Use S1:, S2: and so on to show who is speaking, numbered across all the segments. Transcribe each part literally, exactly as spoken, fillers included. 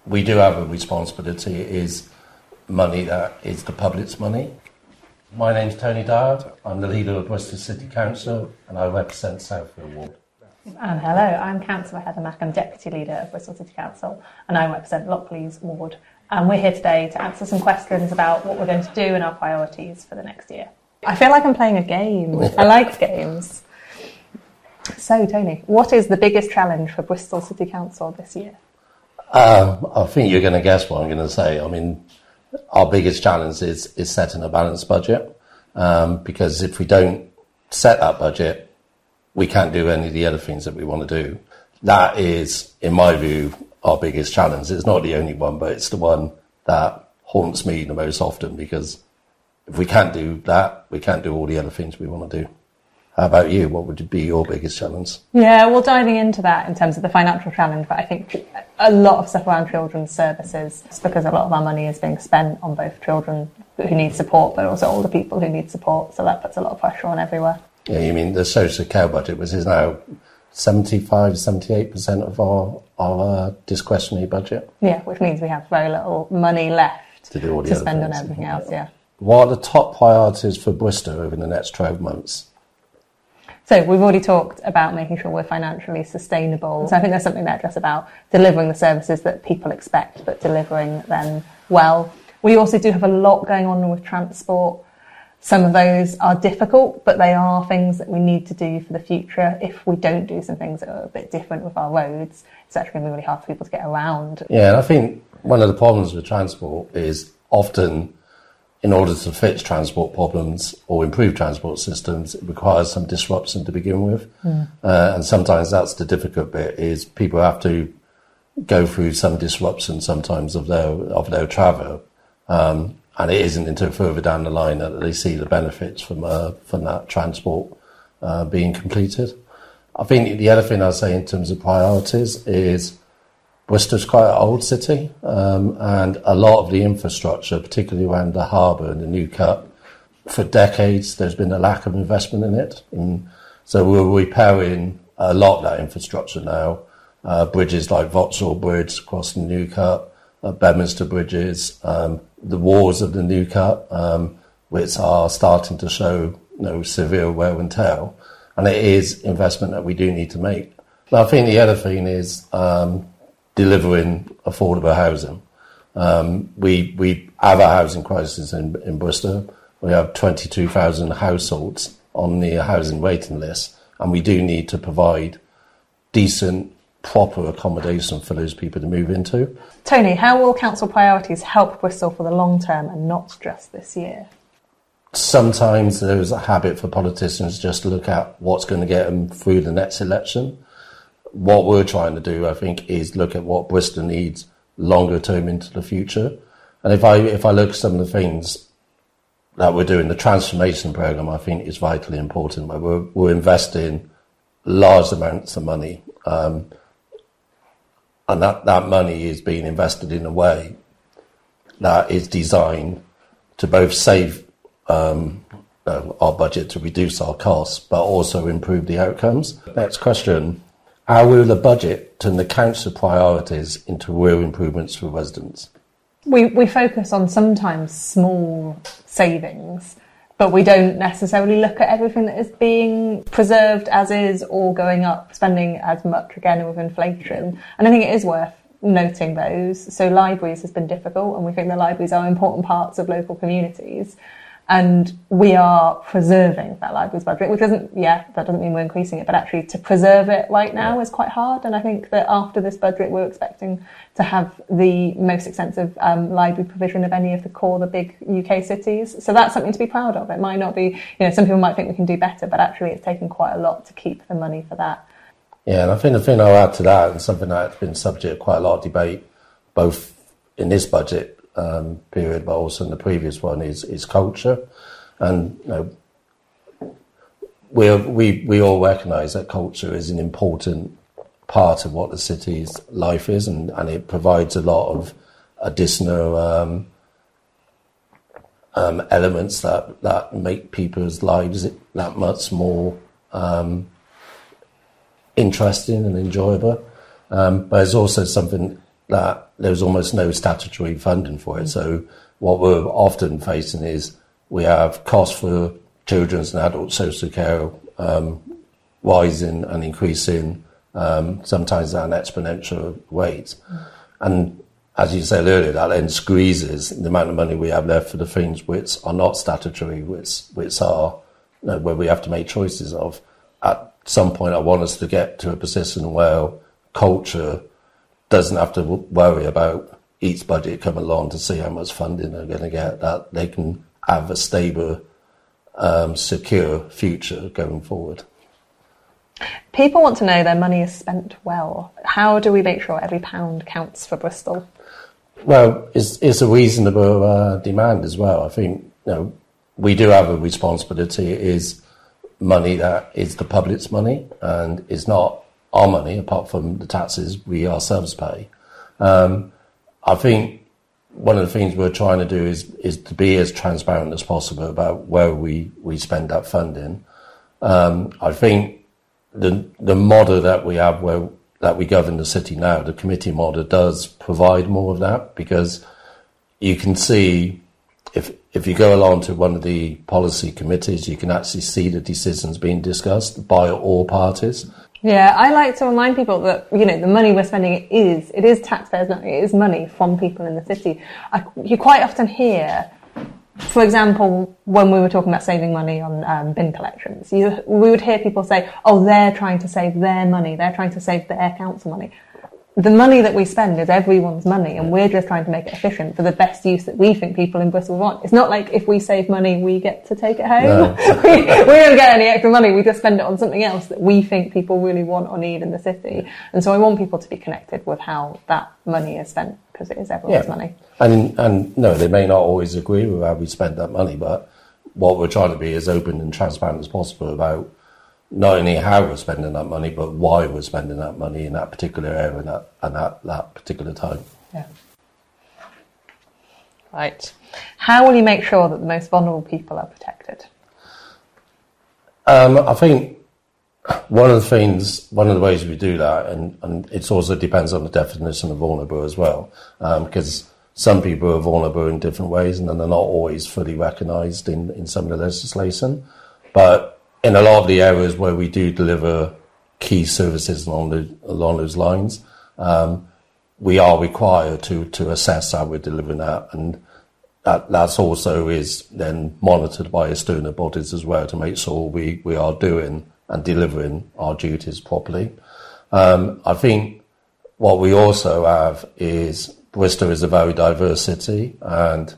S1: we do have a responsibility. It is money that is the public's money. My name's Tony Dyer. I'm the leader of Bristol City Council and I represent Southfield Ward.
S2: And hello, I'm Councillor Heather Mack. I'm Deputy Leader of Bristol City Council and I represent Lockleys Ward. And we're here today to answer some questions about what we're going to do and our priorities for the next year. I feel like I'm playing a game. I like games. So, Tony, what is the biggest challenge for Bristol City Council this year?
S1: Um, I think you're going to guess what I'm going to say. I mean, our biggest challenge is, is setting a balanced budget, um, because if we don't set that budget, we can't do any of the other things that we want to do. That is, in my view, our biggest challenge. It's not the only one, but it's the one that haunts me the most often, because if we can't do that, we can't do all the other things we want to do. How about you? What would be your biggest challenge?
S2: Yeah, well, diving into that in terms of the financial challenge, but I think a lot of stuff around children's services, it's because a lot of our money is being spent on both children who need support, but also older people who need support. So that puts a lot of pressure on everywhere.
S1: Yeah, you mean the social care budget, which is now seventy-five, seventy-eight percent of our, our uh, discretionary budget?
S2: Yeah, which means we have very little money left
S1: to, do all the
S2: to
S1: other
S2: spend
S1: things.
S2: on everything else, yeah.
S1: What are the top priorities for Bristol over the next twelve months?
S2: So we've already talked about making sure we're financially sustainable. So I think there's something there just about delivering the services that people expect, but delivering them well. We also do have a lot going on with transport. Some of those are difficult, but they are things that we need to do for the future. If we don't do some things that are a bit different with our roads, it's actually going to be really hard for people to get around.
S1: Yeah, and I think one of the problems with transport is often, in order to fix transport problems or improve transport systems, it requires some disruption to begin with. Mm. Uh, and sometimes that's the difficult bit, is people have to go through some disruption sometimes of their of their travel. Um, and it isn't until further down the line that they see the benefits from uh, from that transport uh, being completed. I think the other thing I'd say in terms of priorities is Bristol's quite an old city, um, and a lot of the infrastructure, particularly around the harbour and the New Cut, for decades there's been a lack of investment in it. And so we're repairing a lot of that infrastructure now. Uh, bridges like Vauxhall Bridge across the New Cut, uh, Bedminster Bridges, um, the walls of the New Cut, um, which are starting to show, you know, severe wear and tear. And it is investment that we do need to make. But I think the other thing is um, delivering affordable housing. Um, we we have a housing crisis in, in Bristol. We have twenty-two thousand households on the housing waiting list, and we do need to provide decent, proper accommodation for those people to move into.
S2: Tony, how will council priorities help Bristol for the long term and not just this year?
S1: Sometimes there's a habit for politicians just to look at what's going to get them through the next election. What we're trying to do, I think, is look at what Bristol needs longer term into the future. And if I if I look at some of the things that we're doing, the transformation programme, I think, is vitally important. We're, we're investing large amounts of money, um, and that, that money is being invested in a way that is designed to both save um, uh, our budget, to reduce our costs, but also improve the outcomes. Next question. How will the budget turn the council priorities into real improvements for residents?
S2: We we focus on sometimes small savings, but we don't necessarily look at everything that is being preserved as is or going up, spending as much again with inflation. And I think it is worth noting those. So libraries has been difficult, and we think the libraries are important parts of local communities. And we are preserving that libraries budget, which doesn't, yeah, that doesn't mean we're increasing it, but actually to preserve it right now is quite hard. And I think that after this budget, we're expecting to have the most extensive um, library provision of any of the core, the big U K cities. So that's something to be proud of. It might not be, you know, some people might think we can do better, but actually it's taken quite a lot to keep the money for that.
S1: Yeah, and I think the thing I'll add to that, and something that's been subject to quite a lot of debate, both in this budget Um, period, but also in the previous one, is is culture. And you know, we we we all recognise that culture is an important part of what the city's life is, and, and it provides a lot of additional um, um, elements that that make people's lives that much more um, interesting and enjoyable. Um, but there's also something that there's almost no statutory funding for it. Mm. So what we're often facing is we have costs for children's and adult social care um, rising and increasing, um, sometimes at an exponential rate. Mm. And as you said earlier, that then squeezes the amount of money we have left for the things which are not statutory, which which are, you know, where we have to make choices of. At some point, I want us to get to a position where culture doesn't have to worry about each budget coming along to see how much funding they're going to get, that they can have a stable, um, secure future going forward.
S2: People want to know their money is spent well. How do we make sure every pound counts for Bristol?
S1: Well, it's, it's a reasonable uh, demand as well. I think, you know, we do have a responsibility. It is money that is the public's money and is not our money, apart from the taxes we ourselves pay. Um, I think one of the things we're trying to do is is to be as transparent as possible about where we, we spend that funding. Um, I think the the model that we have where that we govern the city now, the committee model, does provide more of that, because you can see if if you go along to one of the policy committees, you can actually see the decisions being discussed by all parties.
S2: Yeah, I like to remind people that, you know, the money we're spending is, it is taxpayers' money, it is money from people in the city. I, you quite often hear, for example, when we were talking about saving money on um, bin collections, you, we would hear people say, oh, they're trying to save their money, they're trying to save their council money. The money that we spend is everyone's money, and we're just trying to make it efficient for the best use that we think people in Bristol want. It's not like if we save money, we get to take it home. No. we, we don't get any extra money. We just spend it on something else that we think people really want or need in the city. And so I want people to be connected with how that money is spent, because it is everyone's yeah. money.
S1: And, and no, they may not always agree with how we spend that money, but what we're trying to be as open and transparent as possible about not only how we're spending that money, but why we're spending that money in that particular area and that, and that, that particular time.
S2: Yeah. Right. How will you make sure that the most vulnerable people are protected?
S1: Um, I think one of the things, one of the ways we do that, and, and it also depends on the definition of vulnerable as well, um, because some people are vulnerable in different ways, and then they're not always fully recognised in, in some of the legislation. But in a lot of the areas where we do deliver key services along, the, along those lines, um, we are required to, to assess how we're delivering that. And that that's also is then monitored by external bodies as well to make sure we, we are doing and delivering our duties properly. Um, I think what we also have is Bristol is a very diverse city, and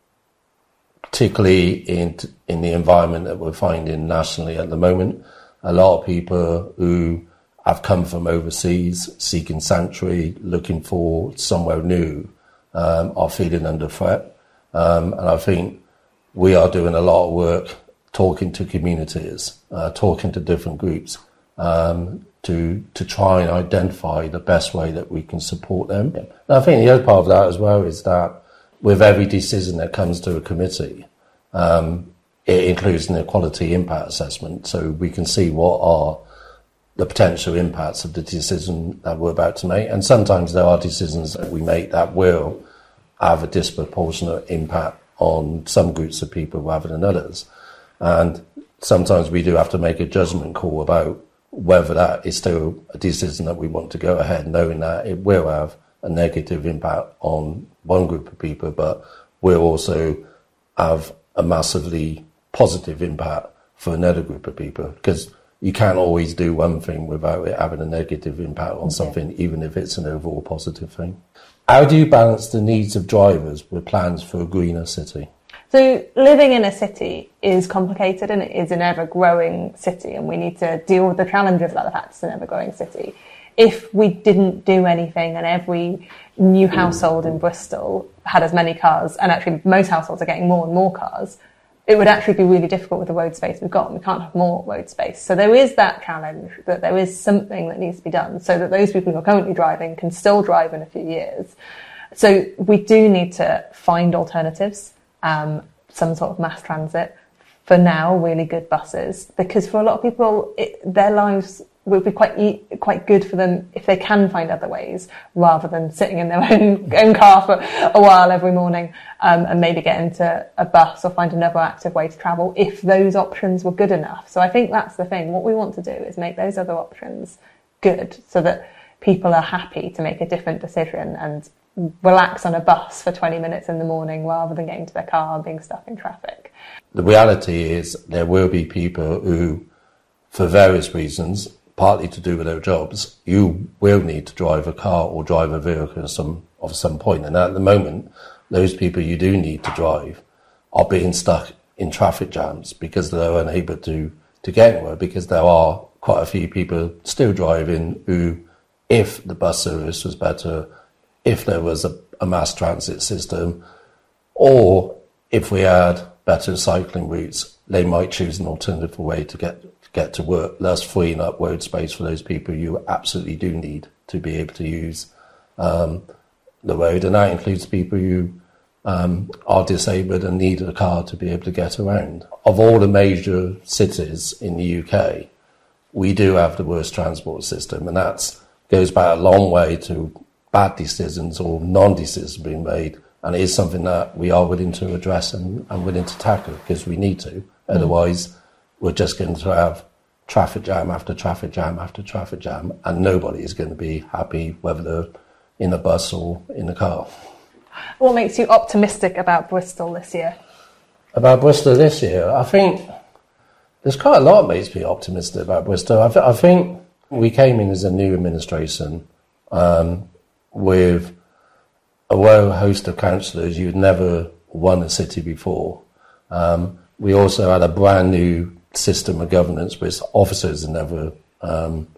S1: particularly in in the environment that we're finding nationally at the moment, a lot of people who have come from overseas, seeking sanctuary, looking for somewhere new, um, are feeling under threat. Um, and I think we are doing a lot of work talking to communities, uh, talking to different groups, um, to to try and identify the best way that we can support them. And I think the other part of that as well is that with every decision that comes to a committee, um, it includes an equality impact assessment, so we can see what are the potential impacts of the decision that we're about to make. And sometimes there are decisions that we make that will have a disproportionate impact on some groups of people rather than others. And sometimes we do have to make a judgment call about whether that is still a decision that we want to go ahead, knowing that it will have a negative impact on one group of people, but will also have a massively positive impact for another group of people, because you can't always do one thing without it having a negative impact on something, yeah. even if it's an overall positive thing. How do you balance the needs of drivers with plans for a greener city?
S2: So living in a city is complicated, and it is an ever-growing city, and we need to deal with the challenges about the fact it's an ever-growing city. If we didn't do anything and every new household in Bristol had as many cars, and actually most households are getting more and more cars, it would actually be really difficult with the road space we've got, and we can't have more road space. So there is that challenge, that there is something that needs to be done so that those people who are currently driving can still drive in a few years. So we do need to find alternatives, um, some sort of mass transit. For now, really good buses, because for a lot of people, it, their lives would be quite e- quite good for them if they can find other ways, rather than sitting in their own, own car for a while every morning, um, and maybe get into a bus or find another active way to travel if those options were good enough. So I think that's the thing. What we want to do is make those other options good so that people are happy to make a different decision and relax on a bus for twenty minutes in the morning rather than getting to their car and being stuck in traffic.
S1: The reality is there will be people who, for various reasons, partly to do with their jobs, you will need to drive a car or drive a vehicle at some, of some point. And at the moment, those people you do need to drive are being stuck in traffic jams because they're unable to, to get anywhere, because there are quite a few people still driving who, if the bus service was better, if there was a, a mass transit system, or if we had better cycling routes, they might choose an alternative way to get get to work, thus freeing up road space for those people you absolutely do need to be able to use um, the road. And that includes people who um, are disabled and need a car to be able to get around. Of all the major cities in the U K, we do have the worst transport system, and that goes back a long way to bad decisions or non-decisions being made, and it is something that we are willing to address and, and willing to tackle because we need to. Mm. Otherwise, we're just going to have traffic jam after traffic jam after traffic jam, and nobody is going to be happy whether they're in a bus or in a car.
S2: What makes you optimistic about Bristol this year?
S1: About Bristol this year? I think there's quite a lot that makes me optimistic about Bristol. I, th- I think we came in as a new administration um, with a whole host of councillors who'd never won a city before. Um, we also had a brand new system of governance which officers had never um,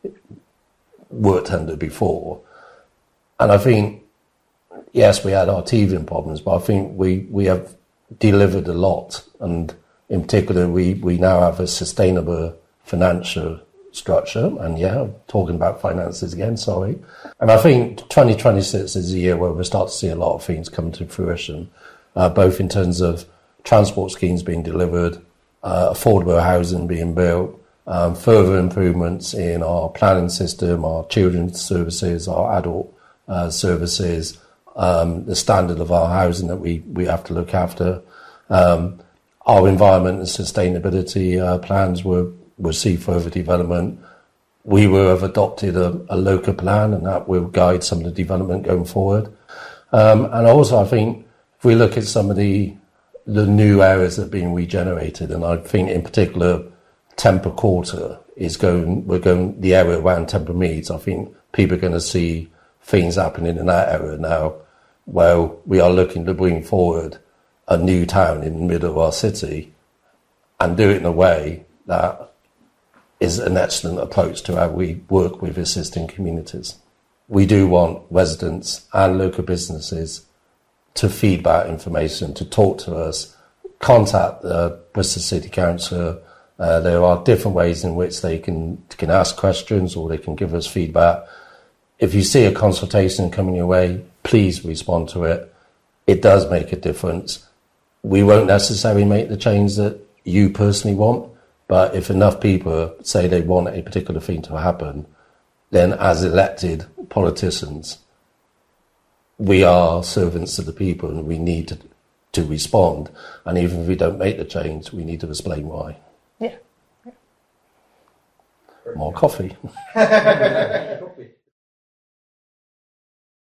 S1: worked under before. And I think, yes, we had our teething problems, but I think we, we have delivered a lot. And in particular, we, we now have a sustainable financial structure. And yeah, I'm talking about finances again, sorry. And I think twenty twenty-six is a year where we'll start to see a lot of things come to fruition, uh, both in terms of transport schemes being delivered, uh, affordable housing being built, um, further improvements in our planning system, our children's services, our adult uh, services, um, the standard of our housing that we, we have to look after. Um, our environment and sustainability uh, plans will, will see further development. We will have adopted a, a local plan, and that will guide some of the development going forward. Um, and also, I think if we look at some of the the new areas that are being regenerated, and I think in particular Temper Quarter is going, we're going, the area around Temper Meads, I think people are going to see things happening in that area now, where we are looking to bring forward a new town in the middle of our city and do it in a way that is an excellent approach to how we work with existing communities. We do want residents and local businesses to feed back information, to talk to us, contact the Bristol City Council. Uh, there are different ways in which they can can ask questions or they can give us feedback. If you see a consultation coming your way, please respond to it. It does make a difference. We won't necessarily make the change that you personally want, but if enough people say they want a particular thing to happen, then as elected politicians, we are servants of the people and we need to, to respond. And even if we don't make the change, we need to explain why.
S2: Yeah. yeah.
S1: More coffee.
S3: Coffee.